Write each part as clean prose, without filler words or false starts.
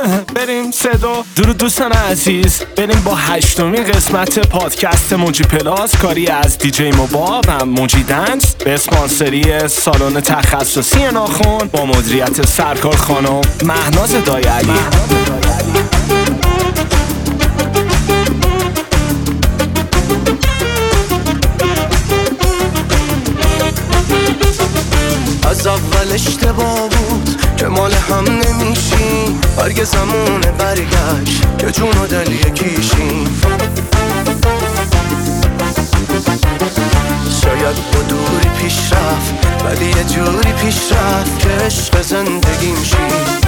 بریم صدا. درود دوستان عزیز، بریم با 8مین قسمت پادکست موجی پلاس، کاری از دیجی موبا و موجی دنس به اسپانسری سالن تخصصی ناخن با مدیریت سرکار خانم مهناز دایعلی. از اول اشتباه بود که مال هم نمیشیم، هرگز زمونه برگشت که جون و دل یکیشیم. شاید با دوری پیش رفت ولی یه جوری پیش رفت که عشق زندگیم شیم.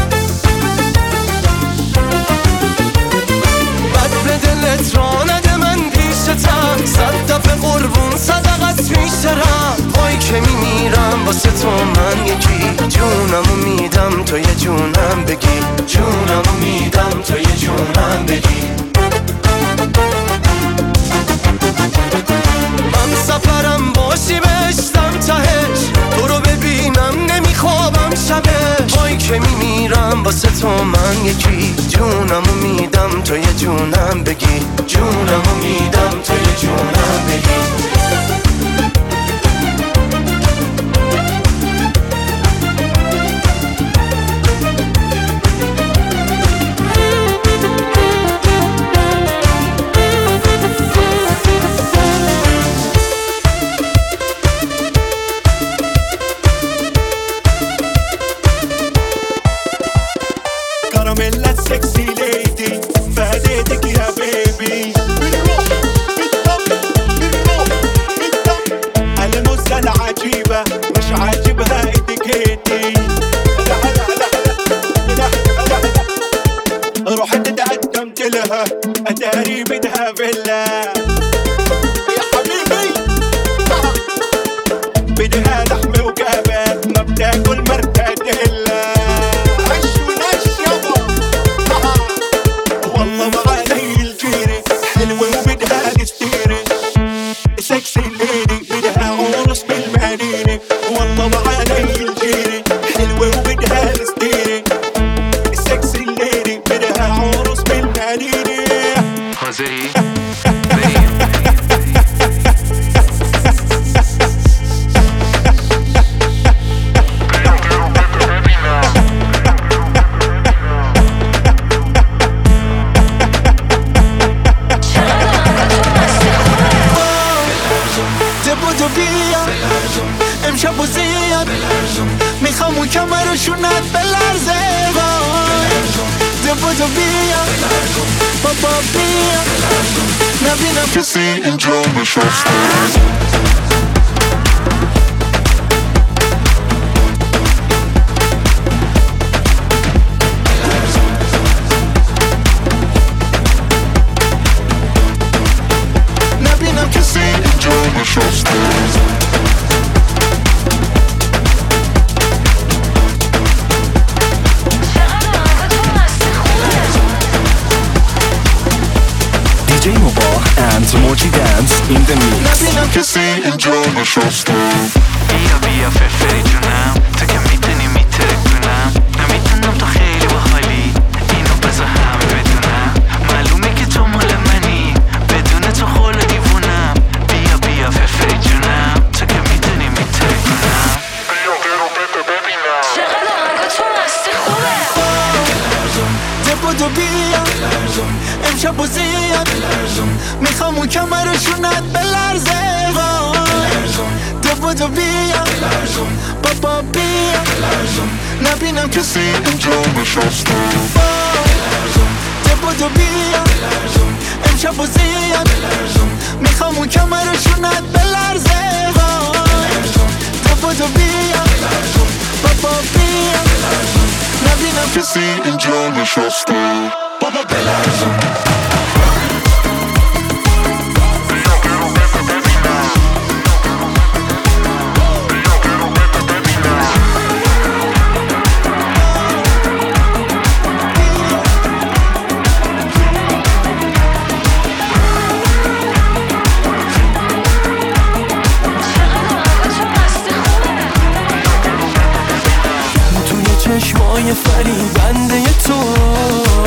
بد به دلت را نده من پیشتم، 100 دفعه قربون صدقت میشترم. وای که میمیرم واسه تو من یکی، جونمو میدم تو یه جونم بگی، جونمو میدم تو یه جونم بگی. من سفرم باشی بشتم تهش، تو رو ببینم نمیخوابم شبش. وای که میمیرم واسه تو من یکی، جونمو میدم تو یه جونم بگی، جونمو میدم تو یه جونم بگی. أداري بدها فيلا يا حبيبي، بدها لحمة وكباب ما بتاكل مرتديلا. عش ونش يابا والله ما علي الجيري حلوة وبدها قستيري، سكسي ليدي بدها عروس بالمدينة. والله ما علي الجيري حلوة وبدها قستيري، سكسي ليدي بدها عروس بالمدينة. حاضری؟ بریم. بودو بیا امشب و زیاد میخوام اون کمرشونت بلرزه. بودو بیا بابا بیا نبینم کسی اینجا نشسته. نبینم کسی اینجا نشسته. DJ Moba and Moji Dance in the mix. نبینم کسی اینجا نشسته. بیا بیا فرفری جونم، تو که میتونی میترکونم، نمیتونم تو خیلی باحالی، اینو بذار همه بدونم. معلومه که تو مال منی، بدون تو خول دیوونم. بیا بیا فرفری جونم، تو که میتونی میترکونم. بیا برو بده ببینم چقدر آهنگا تو مستی خوبه. بودو بیا امشب و زیاد میخوام اون کمرشونت بلرزه. بودو بیا بابا بیا نبینم کسی اینجا نشسته. بودو بیا امشب و زیاد میخوام اون کمرشونت بلرزه. بودو بیا بابا بیا نبینم کسی اینجا نشسته. بابا بلرزم. چشمای فریبنده تو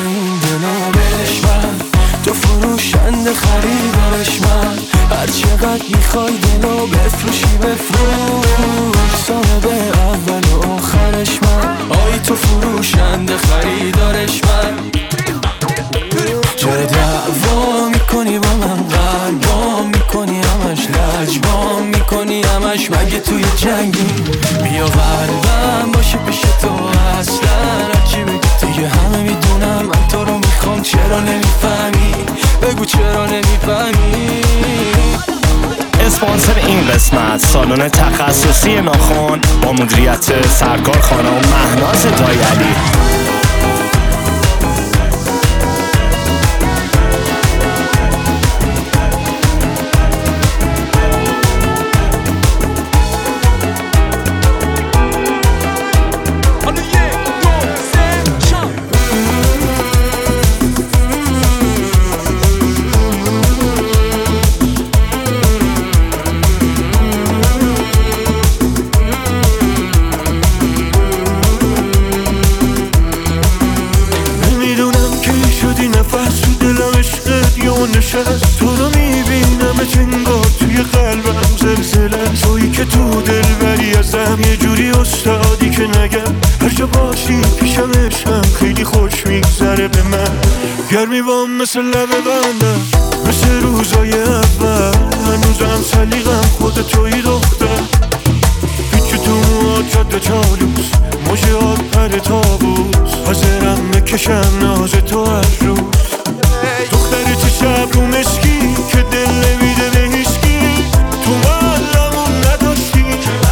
این دلابش من، تو فروشنده خریدارش من، هر چقدر میخوای دلو بفروشی بفروش، صاحب اول و آخرش من، آی تو فروشنده خریدارش من. چرا دعوا میکنی با من، قلبام میکنی همش، لجبام میکنی همش، مگه توی جنگی؟ بیا قلبم باشه پیش تو، اصلا هرچی بگی دیگه همه میدونم من تو رو میخوام، چرا نمیفهمی؟ بگو چرا نمیفهمی؟ اسپانسر این قسمت سالن تخصصی ناخن با مدیریت سرکار خانم مهناز دایعلی. تو رو میبینم انگار توی قلبم زلزله، تویی که تو دل بری ازم یه جوری استادی که نگم، هر جا باشی پیشم عشقم خیلی خوش میگذره به من، گرمی بام مثل لب بندم، مثل روزای اول، هنوزم سلیقم خود تویی دختر، پیچ تو موهات جاده چالوس، موجهات پر تابوس، حاضرم بکشم ناز تو هر روز، دختری تو شب رو مشکی که دل نمیده به هیچکی، تو محلمون نداشتی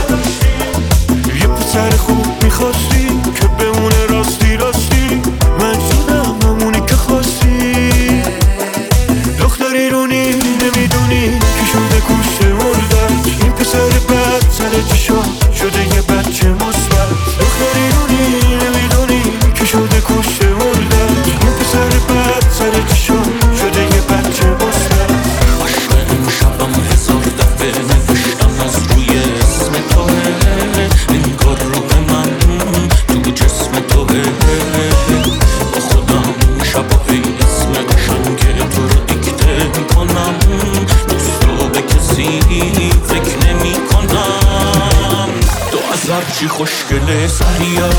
یه پسر خوب میخواستی که بمونه راستی راستی، من شدم همونی که خواستی، دختری رو نمیدونی که شده کشته مردش، این پسر بد سر چشا شده یه بچه مثبت، دختری رو نمیدونی که شده کشته مردش، این پسر بد سر چشا شده یه بچه مثبت. عشق امشبم هزار دفعه نوشتم از روی اسم توه، انگار روح من تو جسم توه، با خودم شباهی اسم قشنگ تو رو دیکته میکنم، دوست رو به کسی فکر نمی کنم، تو از هرچی خوشگله سریا،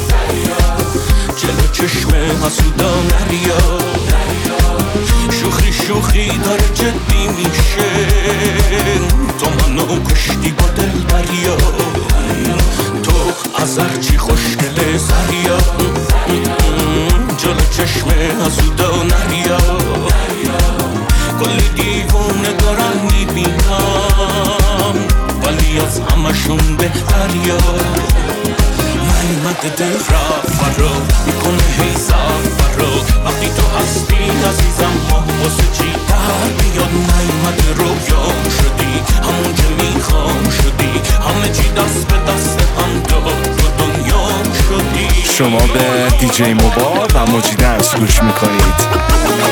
جلو چشم حسودا نریا، شوخی شوخی داره جدی میشه، تو منو کشتی با دل دریا، تو از هرچی خوشگله سریا، جلو چشم حسودا نریا، کلی دیوونه دارن میبینم، ولی از همشون بهتریا، نیمت دل را فرا میکنه هی سفرا، وقتی تو هستی عزیزم ما واسه چی در بیاد، نیمت رویام شدی همون که میخوام شدی، همه چی دست به دست هم داد رو دنیام شدی. شما به دیجی موبا و موجی دنس گوش میکنید.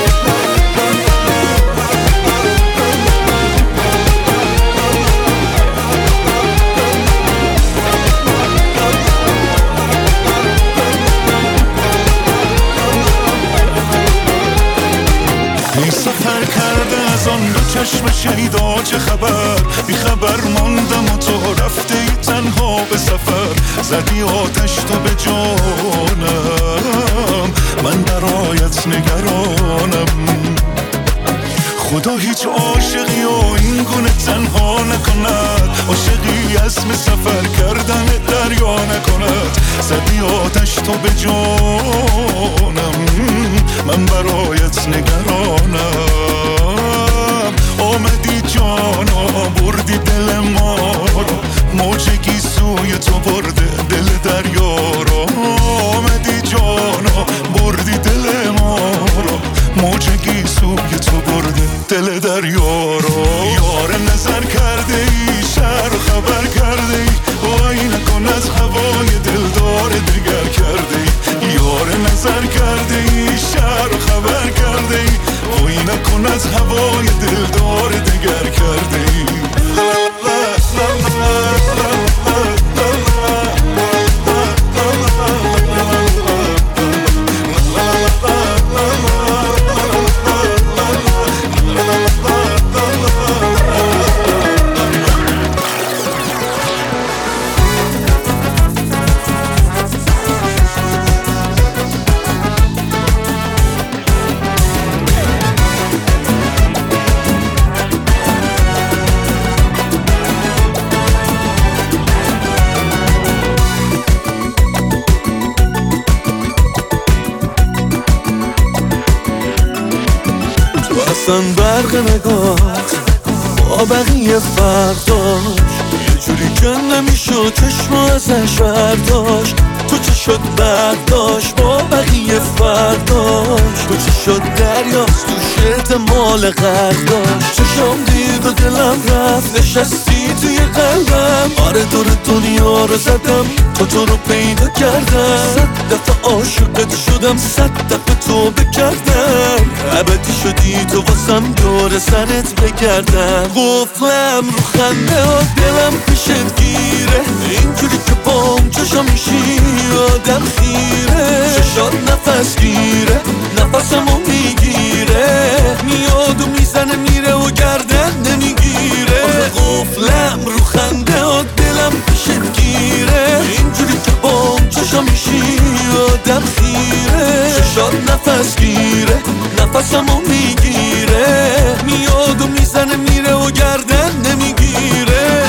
این سفر کرده از آن دو چشم شیدا چه خبر، بی خبر ماندم و تو رفته ای تنها به سفر، زدی آتش تو به جانم، من برایت نگرانم، خدا هیچ عاشقی و این گونه تنها نکند، عاشقی اسم سفر کردن دریا نکند، زدی آتش تو به جانم، من برایت نگرانم، آمدی جانا بردی دل ما رو، موجگی سوی تو برده دل دریا رو، آمدی جانا بردی دل ما رو، موجگی سوی تو برده دل دریا رو، یار نظر کرده ای شهر خبر کرده ای، وای نکن از هوای دلدار دگر کرده ای، یار نظر کرده ای شهر خبر کرده ای، اصلا برق نگاه با بقیه فرق داشت، یه جوری که نمیشد چشم ازش برداشت. تو چه شد برداشت با بقیه فرق داشت، تو چه شد دریاست تو شد مال غرق داشت. چشم دید و دلم رفت نشستی توی قلبم، آره دور دنیا رو زدم تو رو پیدا کردم. 100 دفعه عاشقت شدم 100 دفعه تو بکردم، ابدی شدی تو واسم دور سرت بگردم. قفلم رو خنده و دلم پیشت گیره، اینجوری که بام چشم میشی آدم خیره. چشات نفس گیره نفسمو میگیره، میاد و میزنه میره و گردن نمیگیره. قفلم رو خنده و دلم پیشت گیره، اینجوری که بام چشم میشی آدم خیره. چشات نفس گیره نفسمو میگیره، میاد و میزنه میره و گردن نمیگیره.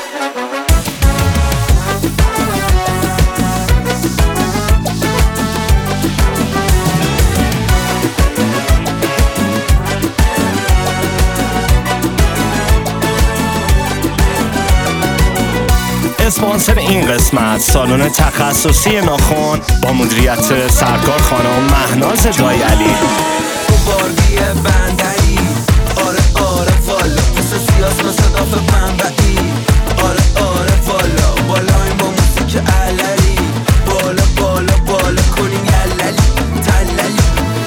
اسپانسر این قسمت سالن تخصصی ناخن با مدیریت سرکار خانم مهناز دایعلی. تو باربی بندری، آره والا مثل سیاس مثل داف بنبعی. آره والا بالایم با موسیک علری، بالا کنیم یللی تللی.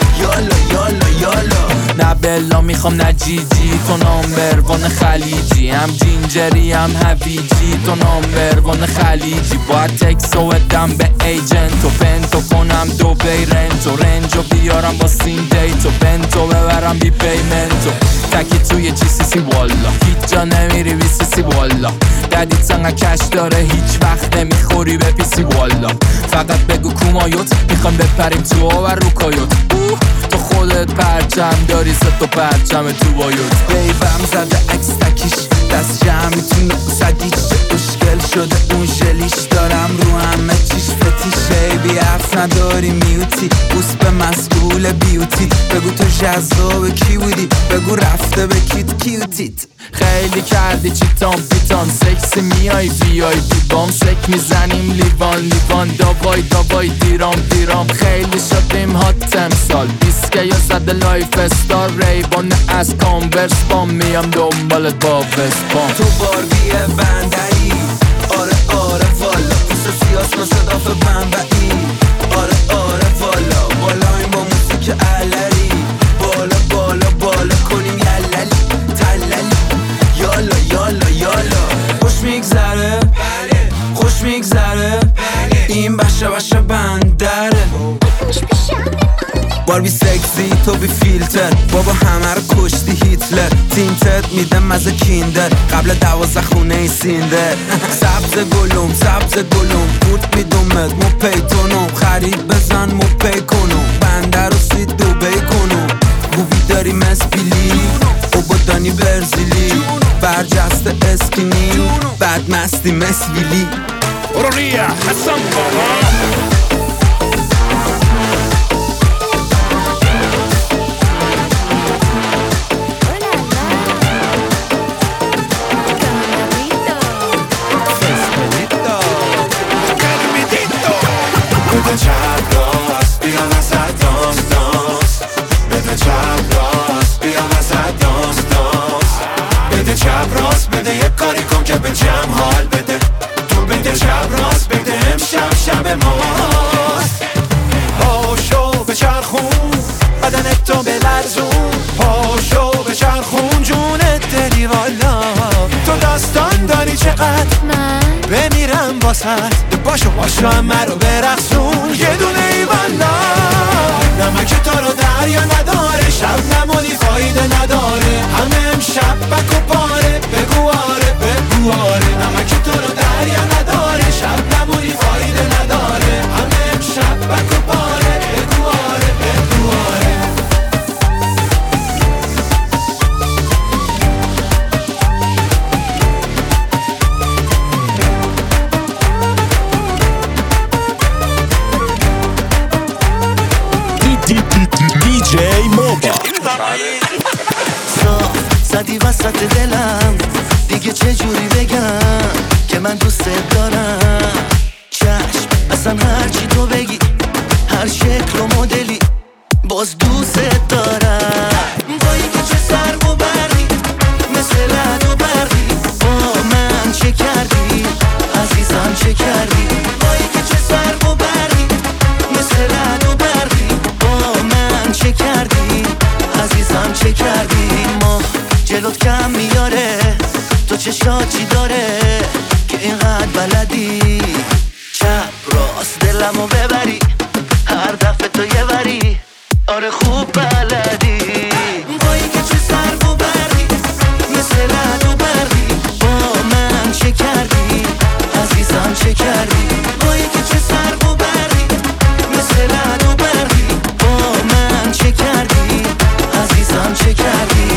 یالا نه بلا میخوام نه جیجی، تو نامبر وان خلیجی، هم جینجری هم هویجی، تو نامبر وان خلیجی. باید تکسو ادم به ایجنت و پنتو کنم دو بیرنتو، رنجو بیارم با سین دیتو، بنتو ببرم بی پیمنتو. تکی توی جی سی سی والا هیچ جا نمیری بی سی سی والا، ددیت سنگه کش داره هیچ وقت نمیخوری به پی سی والا. فقط بگو کومایوت میخوام بپریم تو و رو کایوت. تو خودت پرچم داری ست و پرچم تو بایوت. بیبم زده عکس تکیش دست جمع میتونه صدیش اشکل شده اون ژلیش. دارم رو همه چیش فتیشه، بی حرف نداری میوتی بوس به مسئول بیوتی. بگو تو جذاب کی بودی، بگو رفته به کیوتیت. خیلی کردی چیتان پیتان سکسی میای وی آی پی بام سک میزنیم لیوان داوای دیرام. خیلی شدیم هات امسال دیسکه یا زده لایف استار ریبان از کانورس بام، میام دنبالت با وستبام. تو باربی بندری، آره والا مثل سیاس مثل داف بنبعی. آره والا بالایم با موسیک علری، بالا کنیم یللی تللی. یالا خوش میگذره این بشه بندره. باربی سکسی تو بی فیلتر، بابا همه رو کشتی هیتلر. تینتت میده مزه کیندر قبل 12 خونه ای سیندر. سبز گلوم گوت میدومت مو پیتونم، خرید بزن مو پی کنم، بندر رو سید دوبی کنم. بوبی داری مسپیلی او با دانی برزیلی، برجست اسکینی بعد مستی مسویلی. ریا حسن بابا بده چپ راست بیا وسط دانس، بده چپ راست بیا وسط دانس. بده چپ راست بده یک کاری کن که به جمع حال بده. تو بده چپ راست بده امشب شب ماست. پاشو به چرخون بدنت تو بلرزون، پاشو به چرخون جونت دلی والا. تو داستان داری چقدر من بمیرم واسد، باشو همه رو برقصون یه دونه ای والا. نمک تو رو دریا نداره، شب نمونی فایده نداره، همه امشب بک و پاره. بگو آره نمک تو رو دریا نداره، شب نمونی فایده نداره، همه امشب بک و پاره. بگو آره DJ Moba. زدی وسط دلم، دیگه چه جوری بگم که من دوست دارم. چشم اصلا هرچی تو بگی، هر شکل و مدلی باز دوست دارم. بایی که چه سر و بردی مثل لد و بردی، با من چه کردی عزیزم چه کردی؟ بایی که چه سر و بردی مثل لد و بردی، با من چه کردی عزیزم چه کردی؟ ما جلوت کم میاره، تو چه شاچی داره که اینقدر بلدی چپ راست دلمو ببری، هر دفعه تو یه وری آره خوب بلدی. بایی که چه سر و بردی مثل لد و بردی، با من چه کردی عزیزم چه کردی؟ بایی که چه سر و بردی مثل لد و بردی، با من چه کردی عزیزم چه کردی؟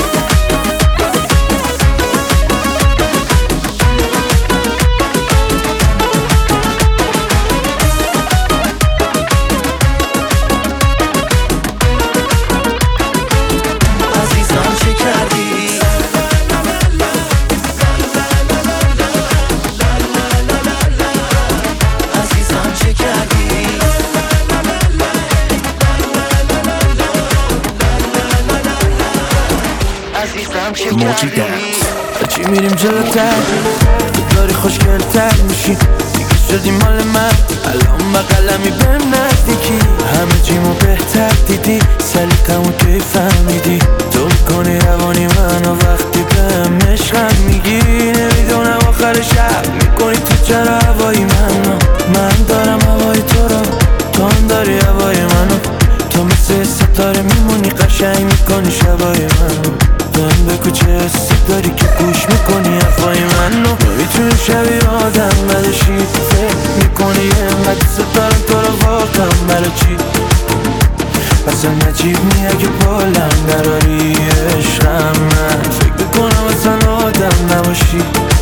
موجی دنس. چی میریم جلوتر داری خوشگلتر میشی، دیگه شدی مال من، الان بقلمی بهم نزدیکی، همه چیمو بهتر دیدی، سلیقمو کی فهمیدی، تو میکنی روانی منو وقتی بهم عشقم میگی، نمیدونم آخر شب میکنی تو چرا هوای منو، من دارم هوای تو رو، تو هم داری هوای منو، تو مثل ستاره میمونی قشنگ میکنی شبای منو، من بگو چه حسی داری که گوش میکنی حرفای منو، نمیتونی شبیه آدم بدشی، فکر میکنی اینقدر ستارم تو رو واقعا برای چی؟ پس نجیب می اگه بالم نراری عشقم، من فکر میکنم اصلا آدم نباشی،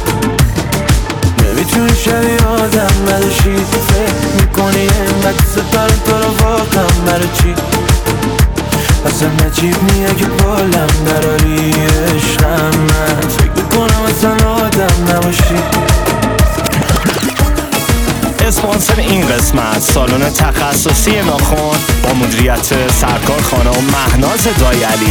نمیتونی شبیه آدم بدشی، فکر میکنی اینقدر ستارم تو رو واقعا برای چی؟ اصلا نجیب نیه که بالم نراری عشقم، من فکر میکنم اصلا آدم نباشی. اسپانسر این قسمت سالن تخصصی ناخن با مدیریت سرکار خانم مهناز دایعلی.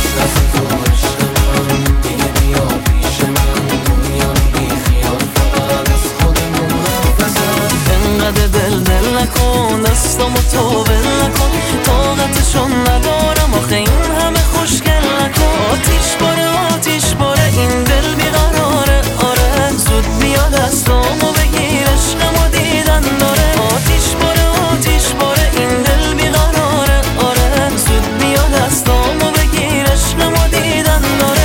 انقدر دل نکن، دستامو تو بل نکن، طاقتشون ندارم آخه این همه خوشگل نکن. آتیش باره این دل بیقراره، آره زود بیا دستامو بگیر عشقمو دیدن داره. آتیش باره این دل بیقراره، آره زود بیا دستامو بگیر عشقمو دیدن داره.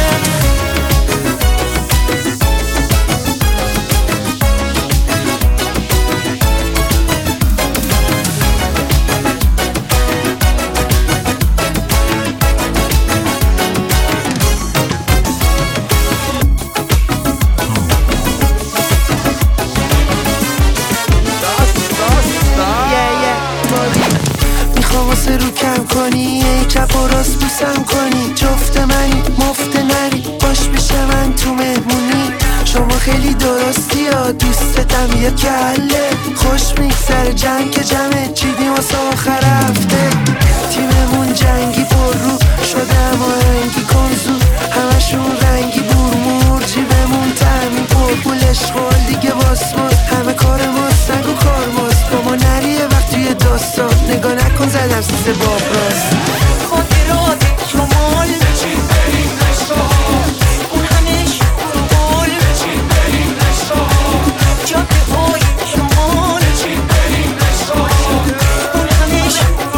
رو کم کنی، چپ و راست بوسم کنی، جفت منی مفت نری باش پیش من تو مهمونی. شما خیلی درستی یا دوستتم یه کله، خوش میگذره جنگ که جمعه چیدیم واسه آخر هفته. تیممون جنگی پر رو شده اما رنگی کنزو، همشون رنگی برمور، جیبمون تامین پر پول اشغال دیگه باسماس، همه کار ماست نگو کار ماست، با ما نریه وقت توی داستان، نگاه نکن زدم سیسه باب راست. خاطرات شمال بچین بریم نشتاها، اون همه شور و بال بچین بریم نشتاها، جاده های شمال بچین بریم نشتاها، اون همه شور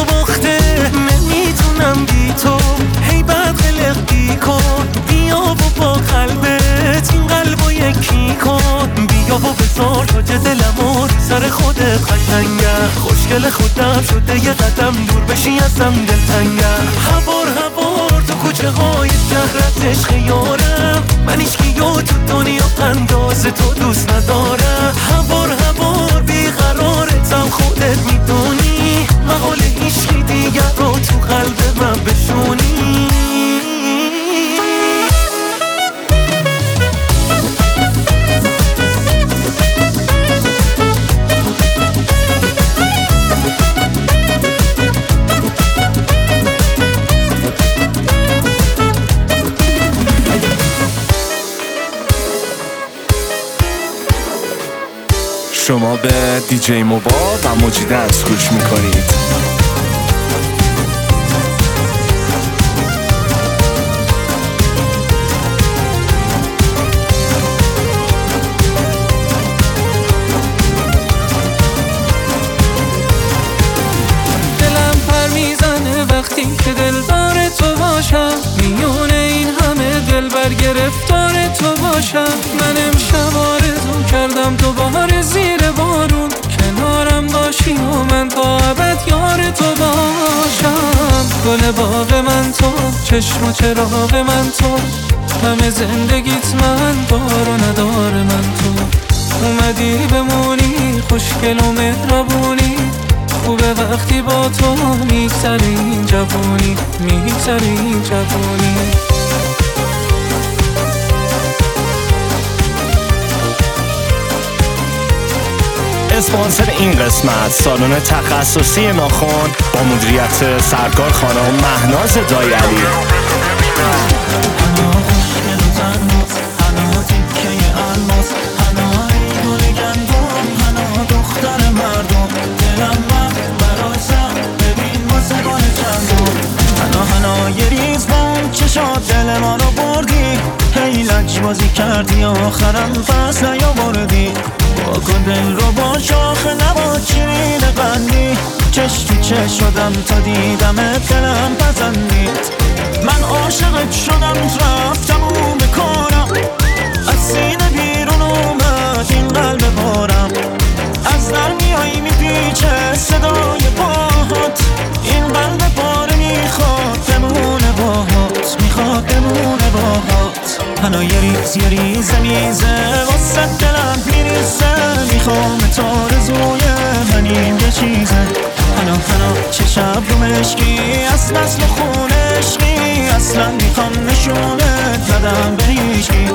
وقته نمیتونم بی تو هی بد قلقی کن بیا و با قلبت این قلبو یکی کن بیا و بذار تاج دلمو سر خودت قشنگه خوشگل خودم شده یه قدم دور بشی ازم دلتنگه هوار تو کوچه های شهرت عشق یارم من هیچکیو تو دنیا انداز تو دوست ندارم هوار بیقرارتم خودت میدونی مقال هیچکی دیگر رو تو قلب من بشونی شما به دیجی موبا و موجی دنس گوش میکنید. دلم پر میزنه وقتی که دلدار تو باشم میونه این همه دل برگرفتار تو باشم من امشب آرزو کردم دوباره زیر بارون کنارم باشی و من تا ابد یار تو باشم گل باغ من تو چشم و چراغ من تو همه زندگیت من بار و ندار من تو اومدی بمونی خوشگل و مهربونی خوبه وقتی با تو میگذره این جوانی میگذره این جوانی اسپانسر این قسمت سالن تخصصی ناخن با مدیریت سرکار خانم مهناز دایعلی. دل ما رو بردی هی لج بازی کردی آخرم پس نیاوردی با کن دل رو با شاخه نبا چیرین قندی چش تو چش شدم تا دیدمت دلم پزندید من عاشقت شدم رفتم و بکارم از سینه بیرون اومد این قلب بارم از در میایی میپیچه صدای پاهات این قلب باره میخواد بمونه باهات میخواد بمونه باهات هنو یه ریزه واسه دلم میریزه میخوام تا رزوی من این یه چیزه هنو چه شب رو مشکی از نسل و خون عشقی اصلا میخوام نشونت ندم به هیچکی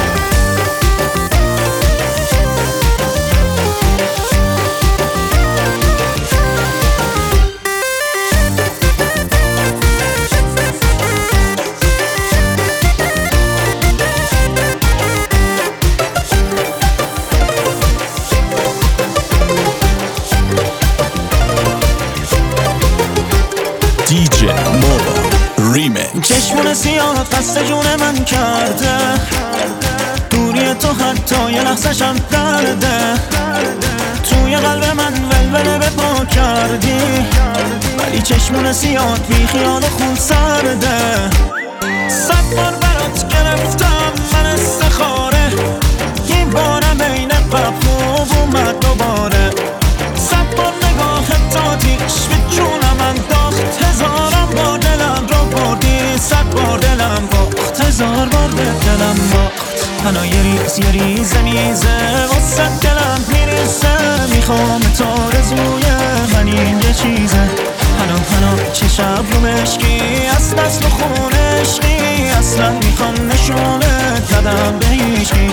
چشمون سیاهت قصد جون من کرده دوری تو حتی یه لحظه‌شم درده توی قلب من ولوله به پا کردی ولی چشمون سیاهت بی خیال خون سرده 100 بار برات گرفتم من استخاره یه بارم این قبل خوب اومد دوباره 100 بار نگاهت آتیش به جونم انداخت هزارم بار دلم رو بردی 100 بار دلم باخت 1000 بار به دلم باخت هنو یه ریزه واسه دلم میریزه میخوام تا رزوی من این یه چیزه هنو چه شب رو مشکی از نسل و خون عشقی اصلا میخوام نشونت ندم به هیچکی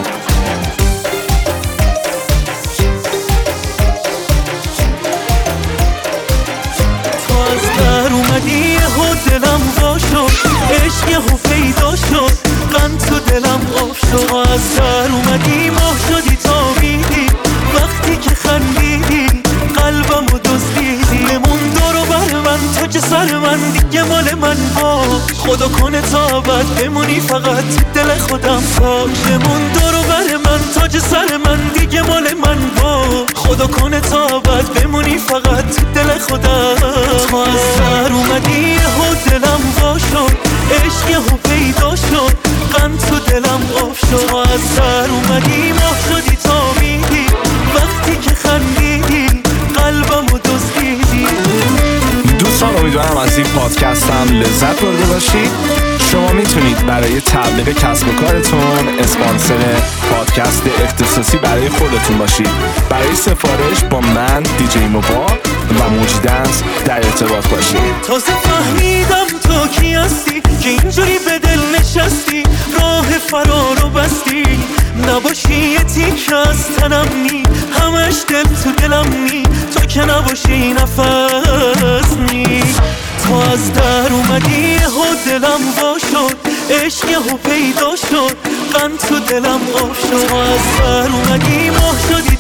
تو از در اومدی یهو دلم وا شد عشق یهو پیدا شد قند تو دلم آب شد تو از در اومدی ماه شدی تابیدی وقتی که خندیدی قلبمو دزدیدی بمون دور و بر من تو که سر من دیگه مال من با خدا کنه تا بعد بمونی فقط دل خودم پاشمون دور و بر من تاج سر من دیگه مال من با خدا کنه تا بعد بمونی فقط دل خودم تو از سر اومدی و دلم وا شد عشق یهو پیدا شد غم تو دلم آب شد تو از سر اومدی ماه شدی تا میدی وقتی که خندیدی قلبمو دزدیدی. دوستان امیدوارم از این پادکستم لذت برده باشید. شما میتونید برای تبلیغ کسب و کارتون اسپانسر پادکست اختصاصی برای خودتون باشید. برای سفارش با من دیجی موبا و موجی دنس در ارتباط باشید. تازه فهمیدم تو کی هستی که اینجوری به دل نشستی راه فرارو بستی نباشی یه تیکه از تنم نی همش دل تو دلم نی تو که نباشی نفس نی تو از در اومدی و دلم وا شد عشق یهو پیدا شد غم تو دلم آب شد تو از در اومدی ماه شدی